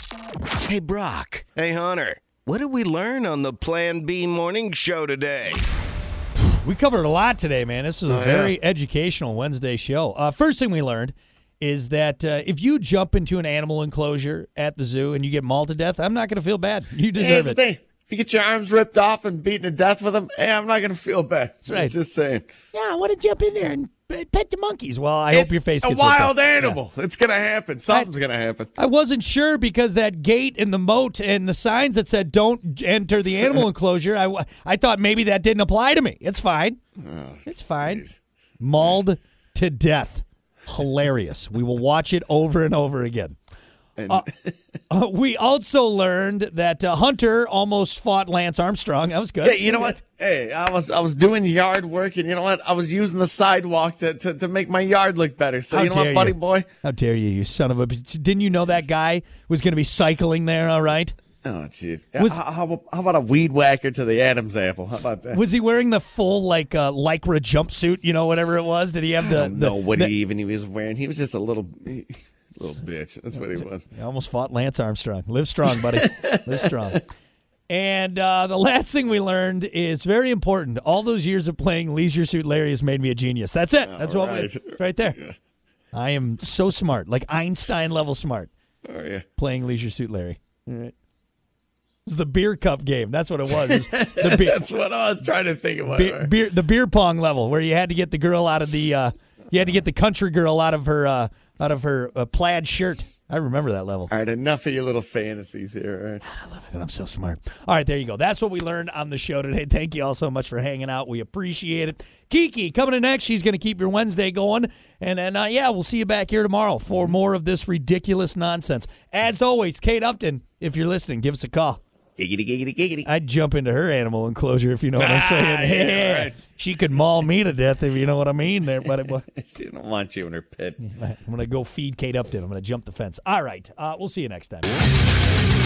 Hey, Brock. Hey, Hunter. What did we learn on the Plan B morning show today? We covered a lot today, man. This was a very educational Wednesday show. First thing we learned is that if you jump into an animal enclosure at the zoo and you get mauled to death, I'm not going to feel bad. You deserve it. If you get your arms ripped off and beaten to death with them, I'm not going to feel bad. That's right. Just saying. Yeah, I want to jump in there and pet the monkeys. Well, I hope your face gets a wild ripped off. animal. Yeah. It's going to happen. Something's going to happen. I wasn't sure because that gate and the moat and the signs that said don't enter the animal enclosure, I thought maybe that didn't apply to me. It's fine. It's fine. Geez. Mauled to death. Hilarious. We will watch it over and over again. We also learned that Hunter almost fought Lance Armstrong. That was good. Yeah, you know what? Hey, I was doing yard work, and you know what? I was using the sidewalk to make my yard look better. So you know what, buddy boy? How dare you, you son of a... Didn't you know that guy was going to be cycling there, all right? Oh, jeez. How about a weed whacker to the Adam's apple? How about that? Was he wearing the full, lycra jumpsuit, whatever it was? Did he have the... I don't know what he was wearing. He was just a little bitch. That's what he was. He almost fought Lance Armstrong. Live strong, buddy. Live strong. And the last thing we learned is very important. All those years of playing Leisure Suit Larry has made me a genius. That's it. That's right there. Yeah. I am so smart, like Einstein level smart. Oh, yeah. Playing Leisure Suit Larry. All right. It was the beer cup game. That's what it was. That's what I was trying to think about. The beer pong level where you had to get the girl out of the you had to get the country girl out of her plaid shirt. I remember that level. All right, enough of your little fantasies here. All right. I love it, and I'm so smart. All right, there you go. That's what we learned on the show today. Thank you all so much for hanging out. We appreciate it. Kiki, coming in next. She's going to keep your Wednesday going. And then, we'll see you back here tomorrow for more of this ridiculous nonsense. As always, Kate Upton, if you're listening, give us a call. Giggity, giggity, giggity. I'd jump into her animal enclosure, if you know what I'm saying. Yeah, right. She could maul me to death, if you know what I mean. There, but she don't want you in her pit. I'm going to go feed Kate Upton. I'm going to jump the fence. All right. We'll see you next time.